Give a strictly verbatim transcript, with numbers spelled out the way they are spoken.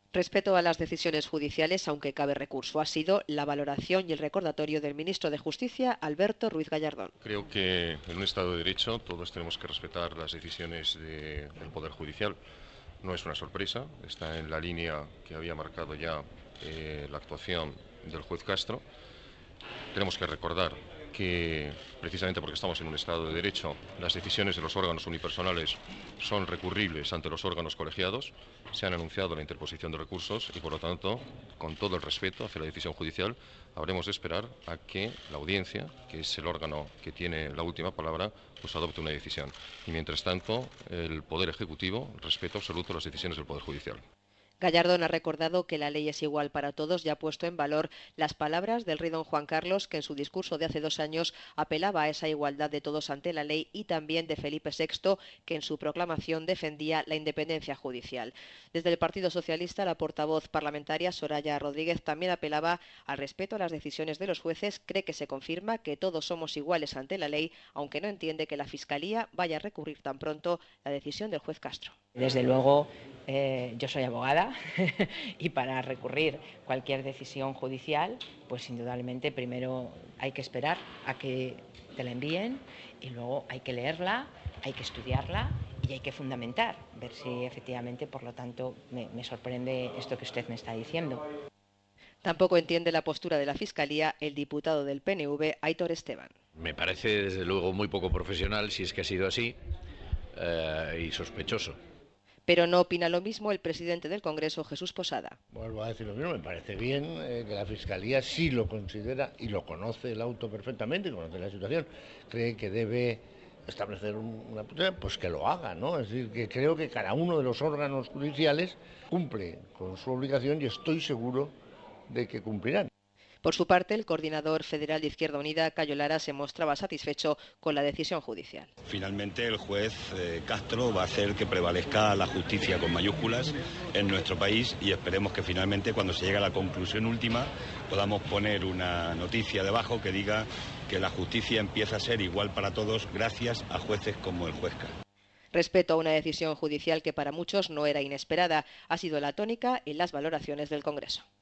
Respeto a las decisiones judiciales, aunque cabe recurso. Ha sido la valoración y el recordatorio del ministro de Justicia, Alberto Ruiz Gallardón. Creo que en un Estado de Derecho todos tenemos que respetar las decisiones de, del Poder Judicial. No es una sorpresa, está en la línea que había marcado ya eh, la actuación del juez Castro. Tenemos que recordar que, precisamente porque estamos en un Estado de Derecho, las decisiones de los órganos unipersonales son recurribles ante los órganos colegiados. Se han anunciado la interposición de recursos y, por lo tanto, con todo el respeto hacia la decisión judicial, habremos de esperar a que la audiencia, que es el órgano que tiene la última palabra, pues adopte una decisión. Y, mientras tanto, el Poder Ejecutivo respeta absoluto las decisiones del Poder Judicial. Gallardón ha recordado que la ley es igual para todos y ha puesto en valor las palabras del rey don Juan Carlos, que en su discurso de hace dos años apelaba a esa igualdad de todos ante la ley, y también de Felipe sexto, que en su proclamación defendía la independencia judicial. Desde el Partido Socialista, la portavoz parlamentaria Soraya Rodríguez también apelaba al respeto a las decisiones de los jueces. Cree que se confirma que todos somos iguales ante la ley, aunque no entiende que la Fiscalía vaya a recurrir tan pronto la decisión del juez Castro. Desde luego, eh, yo soy abogada y para recurrir cualquier decisión judicial, pues indudablemente primero hay que esperar a que te la envíen y luego hay que leerla, hay que estudiarla y hay que fundamentar, ver si efectivamente, por lo tanto, me, me sorprende esto que usted me está diciendo. Tampoco entiende la postura de la Fiscalía el diputado del P N V, Aitor Esteban. Me parece, desde luego, muy poco profesional, si es que ha sido así, eh, y sospechoso. Pero no opina lo mismo el presidente del Congreso, Jesús Posada. Vuelvo a decir lo mismo, me parece bien eh, que la Fiscalía sí lo considera y lo conoce el auto perfectamente, conoce la situación, cree que debe establecer una posibilidad, pues que lo haga, ¿no? Es decir, que creo que cada uno de los órganos judiciales cumple con su obligación y estoy seguro de que cumplirán. Por su parte, el coordinador federal de Izquierda Unida, Cayo Lara, se mostraba satisfecho con la decisión judicial. Finalmente, el juez eh, Castro va a hacer que prevalezca la justicia con mayúsculas en nuestro país y esperemos que finalmente, cuando se llegue a la conclusión última, podamos poner una noticia debajo que diga que la justicia empieza a ser igual para todos gracias a jueces como el juez Castro. Respeto a una decisión judicial que para muchos no era inesperada, ha sido la tónica en las valoraciones del Congreso.